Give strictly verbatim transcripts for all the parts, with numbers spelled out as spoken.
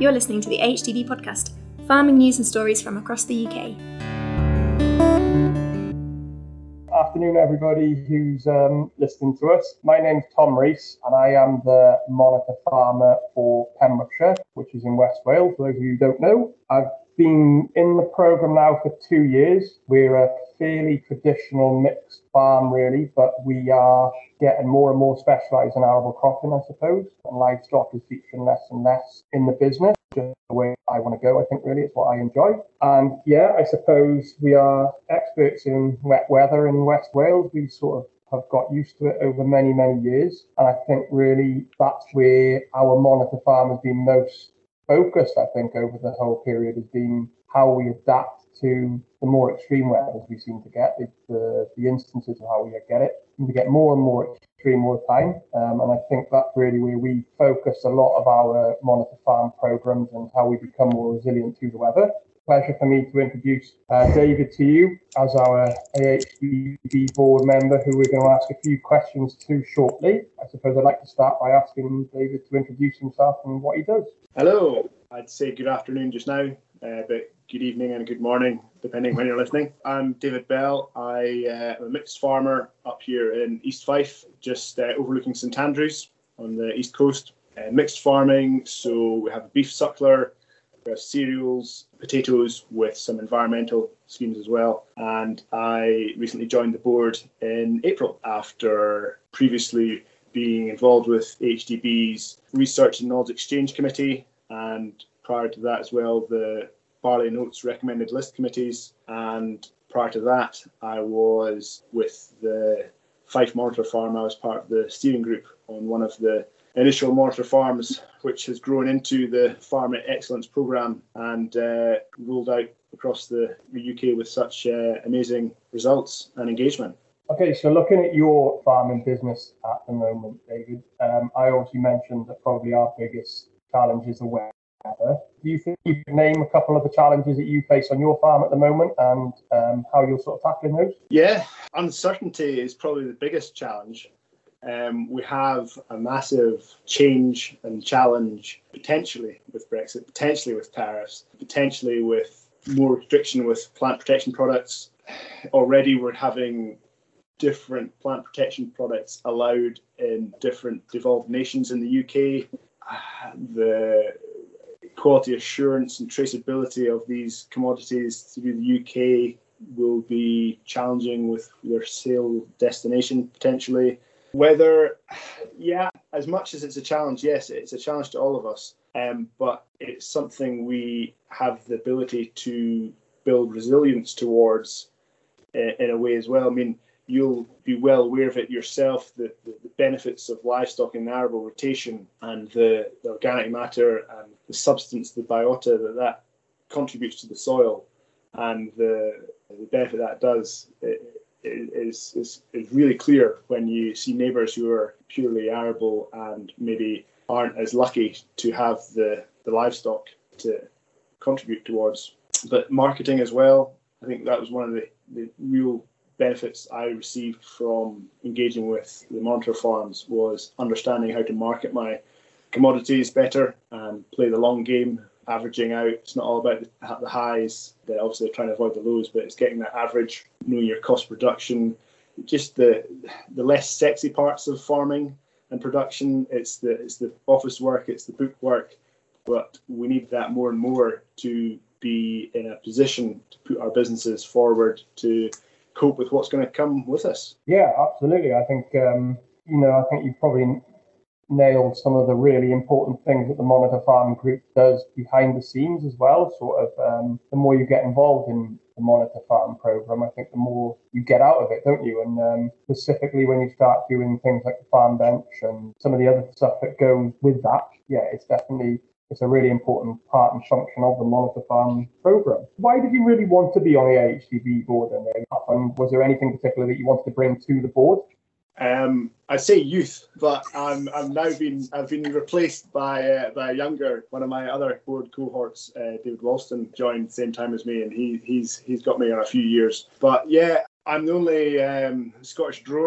You're listening to the H D B podcast, farming news and stories from across the U K. Afternoon, everybody who's um, listening to us. My name's Tom Rees, and I am the monitor farmer for Pembrokeshire, which is in West Wales. For those of you who don't know, I've been in the programme now for two years. We're a fairly traditional mixed farm, really, but we are getting more and more specialised in arable cropping, I suppose. And livestock is featuring less and less in the business. Just the way I want to go, I think, really, it's what I enjoy. And yeah, I suppose we are experts in wet weather in West Wales. We sort of have got used to it over many, many years. And I think really that's where our monitor farm has been most focused, I think, over the whole period, has been how we adapt to the more extreme weather we seem to get, the, the, the instances of how we get it. We get more and more extreme all the time. Um, and I think that's really where we focus a lot of our monitor farm programs and how we become more resilient to the weather. Pleasure for me to introduce uh, David to you as our A H D B board member, who we're going to ask a few questions to shortly. I suppose I'd like to start by asking David to introduce himself and what he does. Hello, I'd say good afternoon just now, uh, but good evening and good morning, depending when you're listening. I'm David Bell. I uh, am a mixed farmer up here in East Fife, just uh, overlooking St Andrews on the east coast. Uh, mixed farming, so we have a beef suckler, we have cereals, potatoes with some environmental schemes as well. And I recently joined the board in April after previously being involved with H D B's Research and Knowledge Exchange Committee, and prior to that as well, the Barley and Oats Recommended List Committees. And prior to that, I was with the Fife Monitor Farm. I was part of the steering group on one of the initial monitor farms, which has grown into the Farm Excellence Programme and uh, rolled out across the, the U K with such uh, amazing results and engagement. Okay, so looking at your farming business at the moment, David, um, I obviously mentioned that probably our biggest challenge is the weather. Do you think you could name a couple of the challenges that you face on your farm at the moment and um, how you're sort of tackling those? Yeah, uncertainty is probably the biggest challenge. Um, we have a massive change and challenge potentially with Brexit, potentially with tariffs, potentially with more restriction with plant protection products. Already we're having different plant protection products allowed in different devolved nations in the U K. The quality assurance and traceability of these commodities through the U K will be challenging with their sale destination potentially. Whether, yeah, as much as it's a challenge, yes, it's a challenge to all of us, um, but it's something we have the ability to build resilience towards uh, in a way as well. I mean, you'll be well aware of it yourself, the, the, the benefits of livestock in arable rotation and the, the organic matter and the substance, the biota that that contributes to the soil, and the, the benefit that does it, is, is, is really clear when you see neighbours who are purely arable and maybe aren't as lucky to have the, the livestock to contribute towards. But marketing as well, I think that was one of the, the real benefits I received from engaging with the monitor farms, was understanding how to market my commodities better and play the long game, averaging out. It's not all about the, the highs, they're obviously trying to avoid the lows, but it's getting that average, knowing your cost reduction, just the the less sexy parts of farming and production. It's the it's the office work, it's the book work, but we need that more and more to be in a position to put our businesses forward to cope with what's going to come with us. Yeah, absolutely. I think, um, you know, I think you've probably nailed some of the really important things that the Monitor Farm Group does behind the scenes as well. Sort of um, the more you get involved in the Monitor Farm program, I think the more you get out of it, don't you? And um, specifically when you start doing things like the farm bench and some of the other stuff that goes with that, yeah, it's definitely it's a really important part and function of the Monitor Farm program. Why did you really want to be on the A H D B board, and was there anything particular that you wanted to bring to the board? Um, I say youth, but I'm I'm now been I've been replaced by uh, by a younger one of my other board cohorts. Uh, David Walston joined the same time as me, and he he's he's got me on a few years. But yeah, I'm the only um, Scottish drawer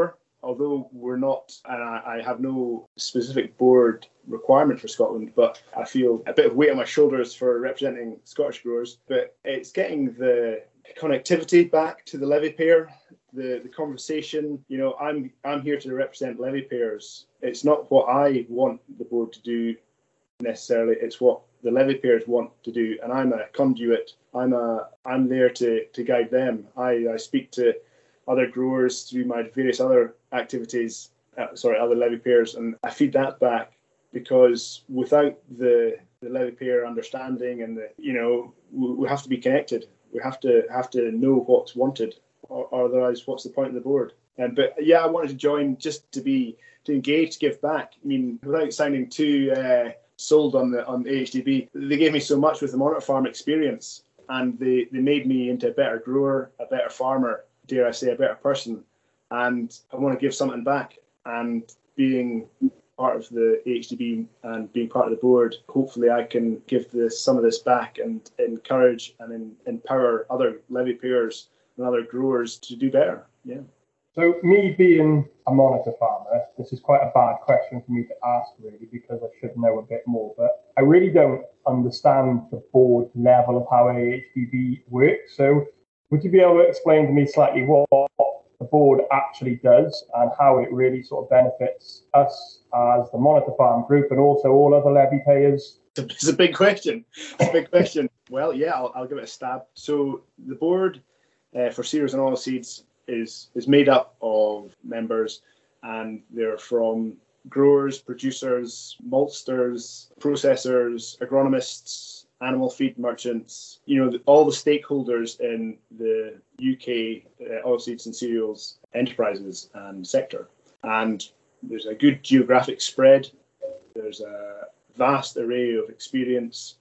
although we're not, and I, I have no specific board requirement for Scotland, but I feel a bit of weight on my shoulders for representing Scottish growers. But it's getting the connectivity back to the levy payer, the, the conversation. You know, I'm I'm here to represent levy payers. It's not what I want the board to do necessarily, it's what the levy payers want to do, and I'm a conduit. I'm a I'm there to to guide them. I, I speak to other growers through my various other activities, uh, sorry, other levy payers, and I feed that back, because without the the levy payer understanding and the, you know, we, we have to be connected. We have to have to know what's wanted, or, or otherwise, what's the point of the board? And um, but yeah, I wanted to join just to be to engage, to give back. I mean, without sounding too uh, sold on the on A H D B, they gave me so much with the monitor farm experience, and they they made me into a better grower, a better farmer, dare I say, a better person. And I want to give something back. And being part of the A H D B and being part of the board, hopefully I can give this some of this back and encourage and in, empower other levy payers and other growers to do better. Yeah. So me being a monitor farmer, this is quite a bad question for me to ask, really, because I should know a bit more. But I really don't understand the board level of how A H D B works. So would you be able to explain to me slightly what the board actually does and how it really sort of benefits us as the monitor farm group and also all other levy payers? It's a big question. It's a big question. Well, yeah, I'll, I'll give it a stab. So the board uh, for cereals and oilseeds is is made up of members, and they're from growers, producers, maltsters, processors, agronomists, animal feed merchants, you know, all the stakeholders in the U K uh, oilseeds and cereals enterprises and sector. And there's a good geographic spread. There's a vast array of experience.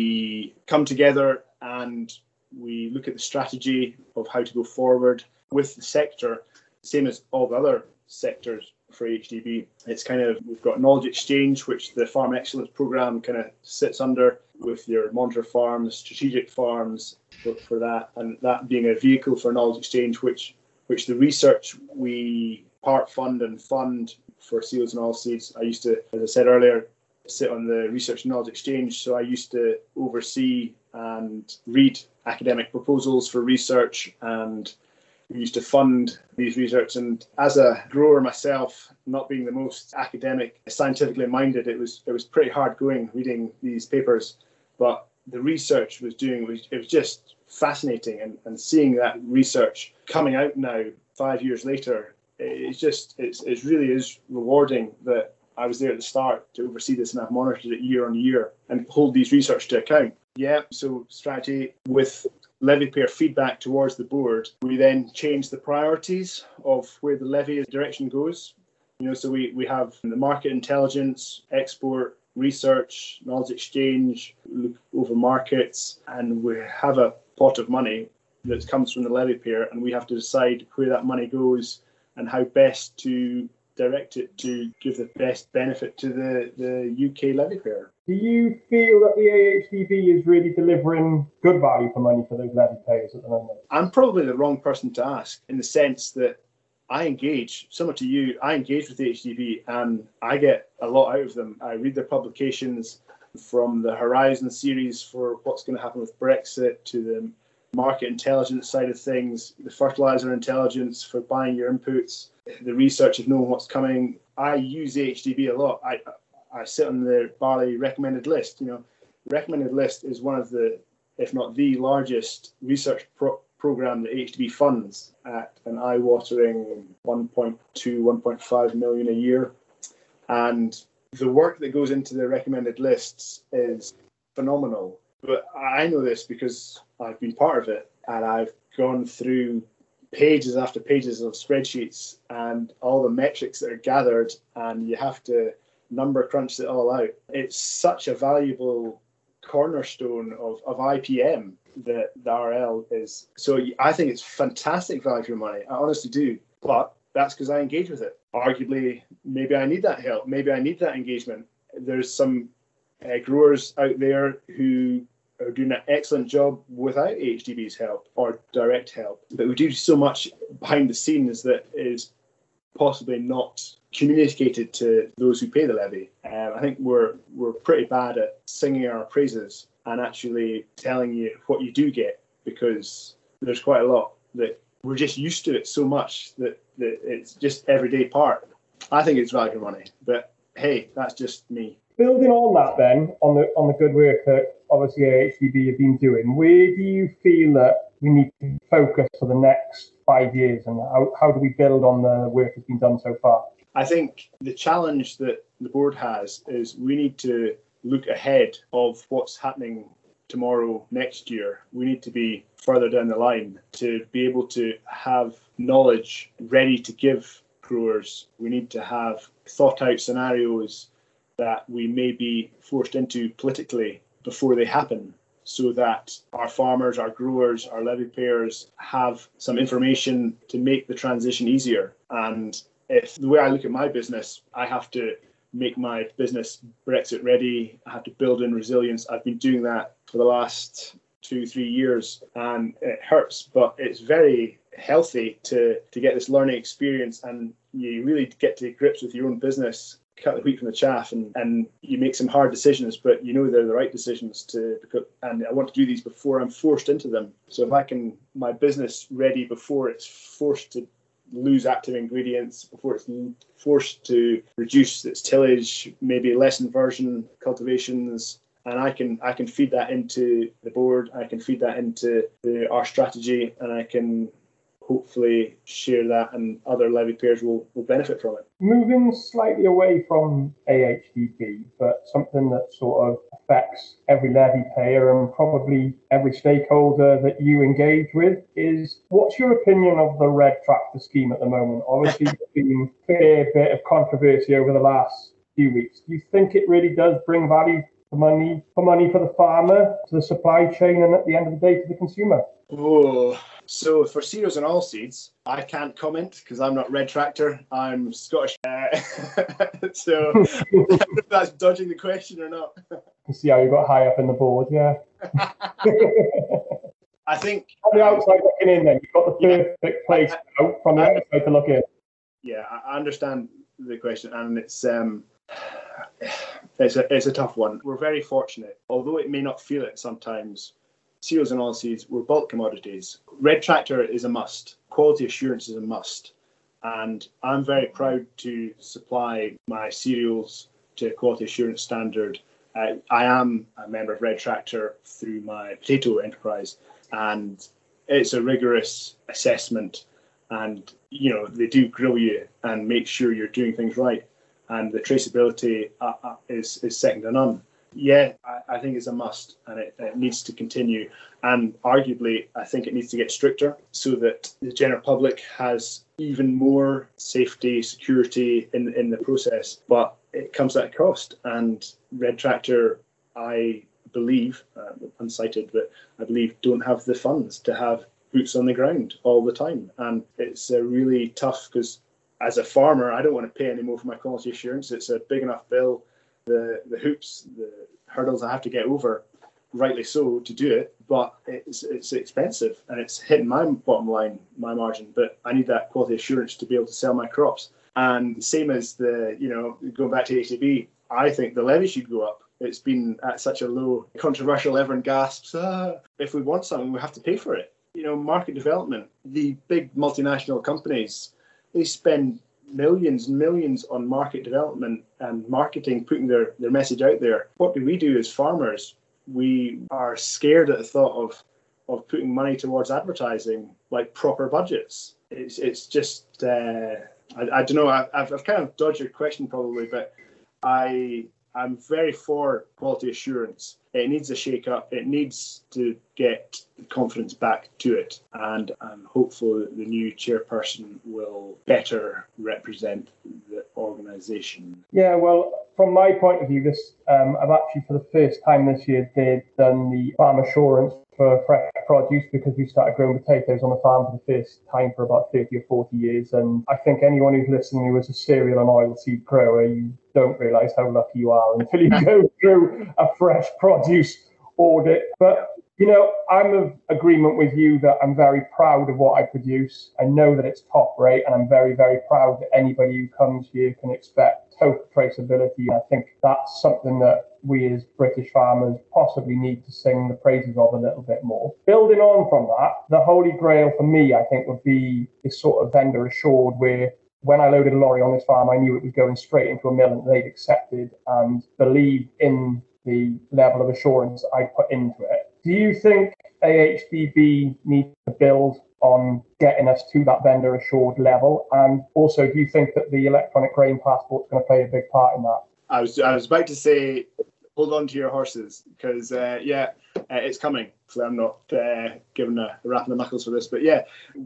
We come together and we look at the strategy of how to go forward with the sector, same as all the other sectors for H D B. It's kind of, we've got knowledge exchange, which the Farm Excellence Programme kind of sits under, with your monitor farms, strategic farms for, for that, and that being a vehicle for knowledge exchange, which which the research we part fund and fund for cereals and oilseeds. I used to, as I said earlier, sit on the research and knowledge exchange, so I used to oversee and read academic proposals for research, and we used to fund these research. And as a grower myself, not being the most academic, scientifically minded, it was it was pretty hard going reading these papers. But the research was doing, it was just fascinating. And, and seeing that research coming out now, five years later, it's just, it's, it really is rewarding that I was there at the start to oversee this, and I've monitored it year on year and hold these research to account. Yeah, so strategy with levy payer feedback towards the board, we then change the priorities of where the levy direction goes. You know, so we, we have the market intelligence, export, research, knowledge exchange, look over markets, and we have a pot of money that comes from the levy payer, and we have to decide where that money goes and how best to direct it to give the best benefit to the, the U K levy payer. Do you feel that the A H D B is really delivering good value for money for those levy payers at the moment? I'm probably the wrong person to ask, in the sense that I engage, similar to you, I engage with the H D B and I get a lot out of them. I read their publications, from the Horizon series for what's going to happen with Brexit to the market intelligence side of things, the fertilizer intelligence for buying your inputs, the research of knowing what's coming. I use the H D B a lot. I I sit on the Barley recommended list. You know, recommended list is one of the, if not the largest research pro- program that H D B funds at an eye-watering one point two, one point five million a year. And the work that goes into the recommended lists is phenomenal. But I know this because I've been part of it, and I've gone through pages after pages of spreadsheets and all the metrics that are gathered, and you have to number crunch it all out. It's such a valuable cornerstone of, of I P M that the R L is. So I think it's fantastic value for money. I honestly do. But that's because I engage with it. Arguably, maybe I need that help. Maybe I need that engagement. There's some uh, growers out there who are doing an excellent job without H D B's help or direct help. But we do so much behind the scenes that is possibly not communicated to those who pay the levy. Um, I think we're we're pretty bad at singing our praises and actually telling you what you do get, because there's quite a lot that we're just used to it so much that, that it's just everyday part. I think it's value for money, but hey, that's just me. Building on that then, on the on the good work that obviously A H D B have been doing, where do you feel that we need to focus for the next five years, and how, how do we build on the work that's been done so far? I think the challenge that the board has is we need to look ahead of what's happening tomorrow, next year. We need to be further down the line to be able to have knowledge ready to give growers. We need to have thought out scenarios that we may be forced into politically before they happen, so that our farmers, our growers, our levy payers have some information to make the transition easier. And if the way I look at my business, I have to make my business Brexit ready. I have to build in resilience. I've been doing that for the last two, three years, and it hurts, but it's very healthy to, to get this learning experience, and you really get to grips with your own business, cut the wheat from the chaff, and, and you make some hard decisions, but you know they're the right decisions to, and I want to do these before I'm forced into them. So if I can, my business ready before it's forced to lose active ingredients, before it's forced to reduce its tillage, maybe less inversion cultivations, and I can I can feed that into the board, I can feed that into the, our strategy, and I can hopefully share that, and other levy payers will, will benefit from it. Moving slightly away from A H D B, but something that sort of affects every levy payer and probably every stakeholder that you engage with, is what's your opinion of the red tractor scheme at the moment? Obviously, there's been a fair bit of controversy over the last few weeks. Do you think it really does bring value for money, for money for the farmer, to the supply chain, and at the end of the day to the consumer? Oh, so for cereals and oilseeds, I can't comment because I'm not Red Tractor. I'm Scottish. Uh, so I don't know if that's dodging the question or not. You see how you got high up in the board, yeah. I think on the outside looking in, then you've got the perfect yeah, place I, now from the I, outside to look in. Yeah, I understand the question, and it's um, it's a it's a tough one. We're very fortunate, although it may not feel it sometimes. Cereals and oilseeds were bulk commodities. Red Tractor is a must. Quality assurance is a must. And I'm very proud to supply my cereals to a quality assurance standard. Uh, I am a member of Red Tractor through my potato enterprise, and it's a rigorous assessment. And, you know, they do grill you and make sure you're doing things right. And the traceability uh, uh, is, is second to none. Yeah, I, I think it's a must, and it, it needs to continue. And arguably, I think it needs to get stricter so that the general public has even more safety, security in, in the process. But it comes at a cost. And Red Tractor, I believe, uh, uncited, but I believe don't have the funds to have boots on the ground all the time. And it's uh, really tough because as a farmer, I don't want to pay any more for my quality assurance. It's a big enough bill. The the hoops, the hurdles I have to get over, rightly so, to do it, but it's it's expensive and it's hitting my bottom line, my margin. But I need that quality assurance to be able to sell my crops. And same as the, you know, going back to A H D B, I think the levy should go up. It's been at such a low, controversial, everyone gasps, ah, if we want something, we have to pay for it. You know, market development, the big multinational companies, they spend millions and millions on market development and marketing, putting their, their message out there. What do we do as farmers? We are scared at the thought of of putting money towards advertising, like proper budgets. It's it's just, uh, I, I don't know, I, I've, I've kind of dodged your question probably, but I, I'm very for quality assurance. It needs a shake-up. It needs to get the confidence back to it. And I'm hopeful that the new chairperson will better represent the organisation. Yeah, well, from my point of view, this um, I've actually, for the first time this year, did done the farm assurance for fresh produce, because we started growing potatoes on the farm for the first time for about thirty or forty years. And I think anyone who's listening who was a cereal and oilseed grower, you don't realise how lucky you are until you go through a fresh produce audit. But You know, I'm of agreement with you that I'm very proud of what I produce. I know that it's top rate, and I'm very, very proud that anybody who comes here can expect total traceability. I think that's something that we as British farmers possibly need to sing the praises of a little bit more. Building on from that, the holy grail for me, I think, would be this sort of vendor assured, where when I loaded a lorry on this farm, I knew it was going straight into a mill and they'd accepted and believed in the level of assurance I put into it. Do you think A H D B needs to build on getting us to that vendor assured level? And also, do you think that the electronic grain passport is going to play a big part in that? I was I was about to say, hold on to your horses, because uh, yeah, uh, it's coming. So I'm not uh, giving a, a rap in the knuckles for this, but yeah,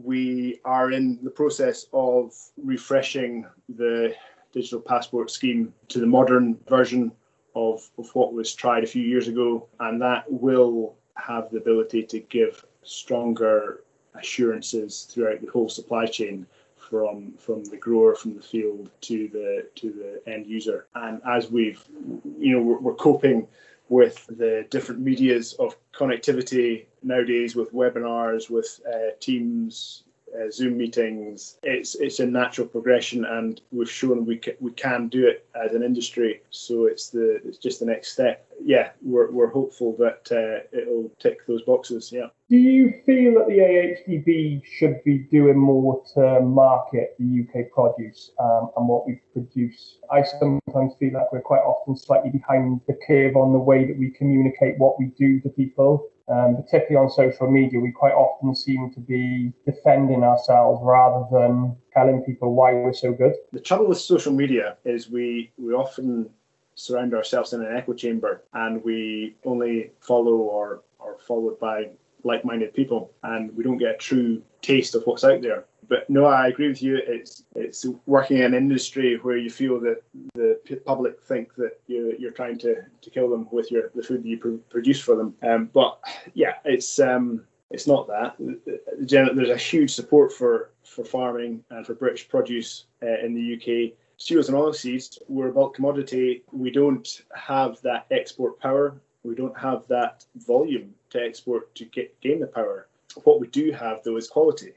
we are in the process of refreshing the digital passport scheme to the modern version of, of what was tried a few years ago, and that will have the ability to give stronger assurances throughout the whole supply chain, from from the grower, from the field to the to the end user. And as we've, you know, we're, we're coping with the different medias of connectivity nowadays, with webinars, with uh, Teams, uh, Zoom meetings. It's it's a natural progression, and we've shown we can, we can do it as an industry. So it's the it's just the next step. Yeah, we're we're hopeful that uh, it'll tick those boxes. Yeah. Do you feel that the A H D B should be doing more to market the U K produce um, and what we produce? I sometimes feel like we're quite often slightly behind the curve on the way that we communicate what we do to people. Um, particularly on social media, we quite often seem to be defending ourselves rather than telling people why we're so good. The trouble with social media is we we often surround ourselves in an echo chamber, and we only follow or are followed by like-minded people, and we don't get a true taste of what's out there. But no, I agree with you. It's it's working in an industry where you feel that the public think that you, you're trying to, to kill them with your the food that you pr- produce for them. Um, but yeah, it's um, it's not that. There's a huge support for, for farming and for British produce uh, in the U K. Cereals and oilseeds, we're a bulk commodity. We don't have that export power. We don't have that volume to export to get, gain the power. What we do have, though, is quality.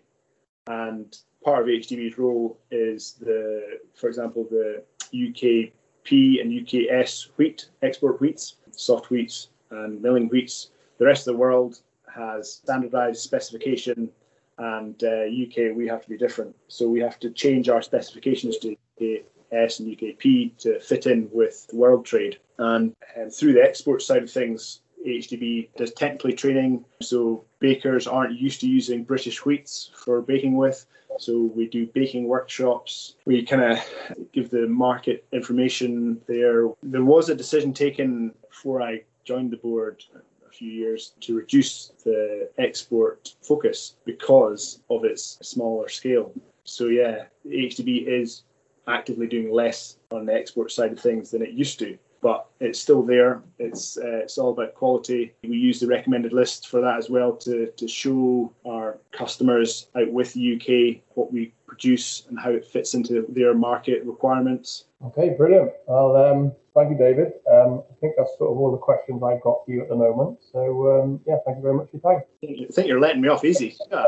And part of H D B's role is, the, for example, the U K P and U K S wheat, export wheats, soft wheats and milling wheats. The rest of the world has standardised specification, and uh, U K, we have to be different. So we have to change our specifications to U K S and U K P to fit in with world trade. And, and through the export side of things, H D B does technically training, so bakers aren't used to using British wheats for baking with. So we do baking workshops. We kind of give the market information there. There was a decision taken before I joined the board a few years to reduce the export focus because of its smaller scale. So yeah, H D B is actively doing less on the export side of things than it used to. But it's still there. It's uh, it's all about quality. We use the recommended list for that as well to, to show our customers out with the U K what we produce and how it fits into their market requirements. Okay, brilliant. Well, um, thank you, David. Um, I think that's sort of all the questions I've got for you at the moment. So, um, yeah, thank you very much for your time. I think you're letting me off easy. Yeah.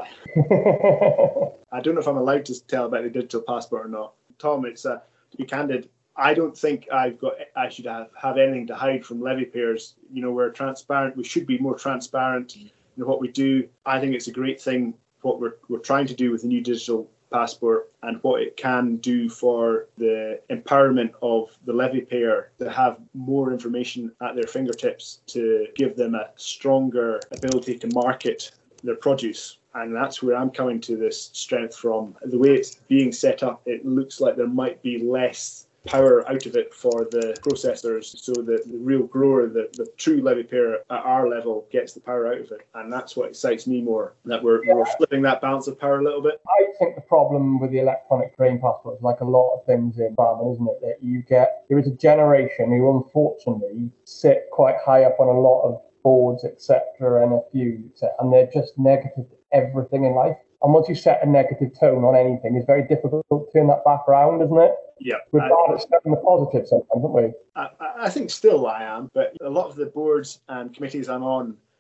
I don't know if I'm allowed to tell about the digital passport or not. Tom, it's uh, to be candid, I don't think I've got. I should have, have anything to hide from levy payers. You know, we're transparent. We should be more transparent in what we do. I think it's a great thing what we're we're trying to do with the new digital passport and what it can do for the empowerment of the levy payer to have more information at their fingertips to give them a stronger ability to market their produce. And that's where I'm coming to this strength from. The way it's being set up, it looks like there might be less power out of it for the processors, so that the real grower, the, the true levy payer at our level, gets the power out of it. And that's what excites me more, that we're, we're flipping that balance of power a little bit. I think the problem with the electronic grain passport is like a lot of things in farming, isn't it? That you get, there is a generation who unfortunately sit quite high up on a lot of boards, et cetera, and a few, et cetera, and they're just negative to everything in life. And once you set a negative tone on anything, it's very difficult to turn that back around, isn't it? Yeah. We're bad at stepping the positive sometimes, aren't we? I, I think still I am, but a lot of the boards and committees I'm on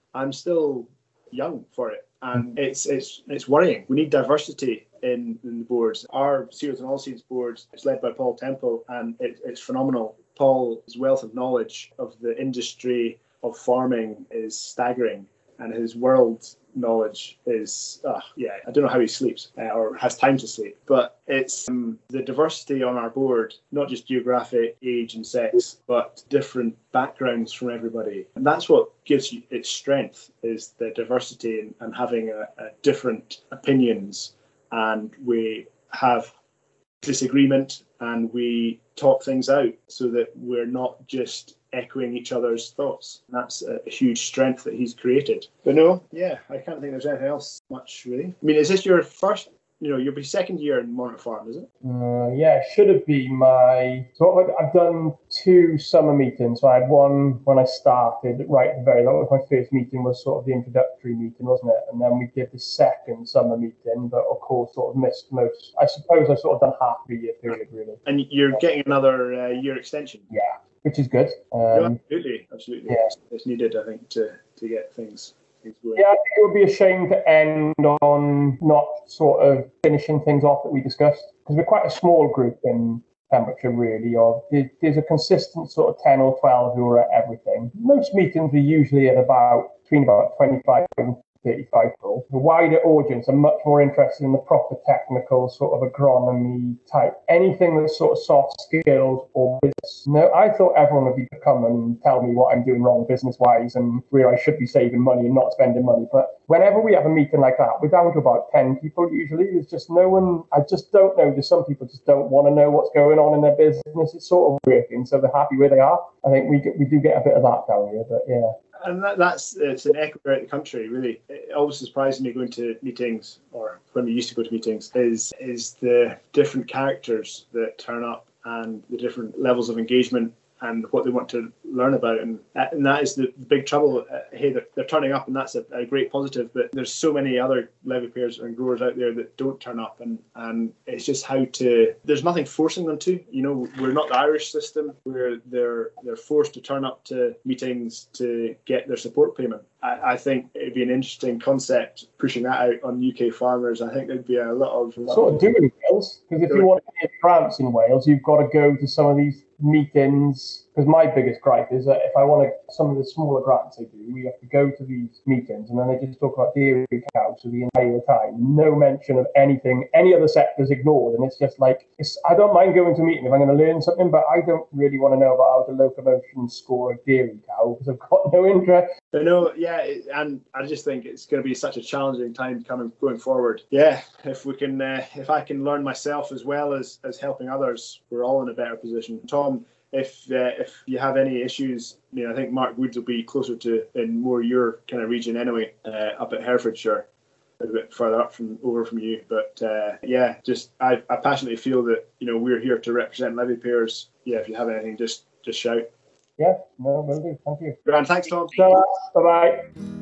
I'm still young for it, and it's it's it's worrying. We need diversity in, in the boards. Our Cereals and Oilseeds board is led by Paul Temple, and it, it's phenomenal. Paul's wealth of knowledge of the industry of farming is staggering, and his world knowledge is, uh, yeah, I don't know how he sleeps uh, or has time to sleep, but it's um, the diversity on our board, not just geographic, age and sex, but different backgrounds from everybody. And that's what gives you its strength, is the diversity and, and having a, a different opinions. And we have disagreement and we talk things out so that we're not just echoing each other's thoughts. And that's a, a huge strength that he's created. But no, yeah, I can't think there's anything else much, really. I mean, is this your first, you know, you'll be second year in Monarch Farm, is it? Uh, yeah, it should have been my... So I've done two summer meetings. So I had one when I started, right at the very... That was my first meeting, was sort of the introductory meeting, wasn't it? And then we did the second summer meeting, but of course sort of missed most... I suppose I've sort of done half a year period, really. And you're getting another uh, year extension? Yeah, which is good. Um, no, absolutely, absolutely. Yeah. It's, it's needed, I think, to, to get things... Yeah, I think it would be a shame to end on not sort of finishing things off that we discussed, because we're quite a small group in Pembrokeshire, really. Or there's a consistent sort of ten or twelve who are at everything. Most meetings are usually at about between about twenty-five and thirty-five people. The wider audience are much more interested in the proper technical sort of agronomy type, anything that's sort of soft skills or business. No, I thought everyone would be to come and tell me what I'm doing wrong business-wise and where I should be saving money and not spending money. But whenever we have a meeting like that, we're down to about ten people usually. There's just no one, I just don't know. There's some people just don't want to know what's going on in their business. It's sort of working, so they're happy where they are. I think we get, we do get a bit of that down here, but yeah. And that, that's it's an echo throughout the country, really. It always surprises me going to meetings, or when we used to go to meetings, is is the different characters that turn up and the different levels of engagement and what they want to learn about. And, and that is the big trouble. Uh, hey, they're, they're turning up, and that's a, a great positive, but there's so many other levy payers and growers out there that don't turn up, and, and it's just how to, there's nothing forcing them to. You know, we're not the Irish system where they're they're forced to turn up to meetings to get their support payment. I, I think it'd be an interesting concept pushing that out on U K farmers. I think there'd be a lot of... Lot sort of doing in Wales, because if you want to get grants in Wales, you've got to go to some of these meetings. Because my biggest gripe is that if I want to, some of the smaller grants they do, we have to go to these meetings and then they just talk about dairy cows for the entire time. No mention of anything, any other sectors ignored. And it's just like, it's, I don't mind going to a meeting if I'm going to learn something, but I don't really want to know about how the locomotion score a dairy cow because I've got no interest. But no, yeah, and I just think it's going to be such a challenging time coming going forward. Yeah, if we can, uh, if I can learn myself as well as as helping others, we're all in a better position. Tom, if uh, if you have any issues, I mean, I think Mark Woods will be closer to in more your kind of region anyway, uh, up at Herefordshire, a bit further up from over from you. But uh, yeah, just I, I passionately feel that, you know, we're here to represent levy payers. Yeah, if you have anything, just just shout. Yeah, no, will do. Thank you. Grand, thanks, Tom. Bye bye.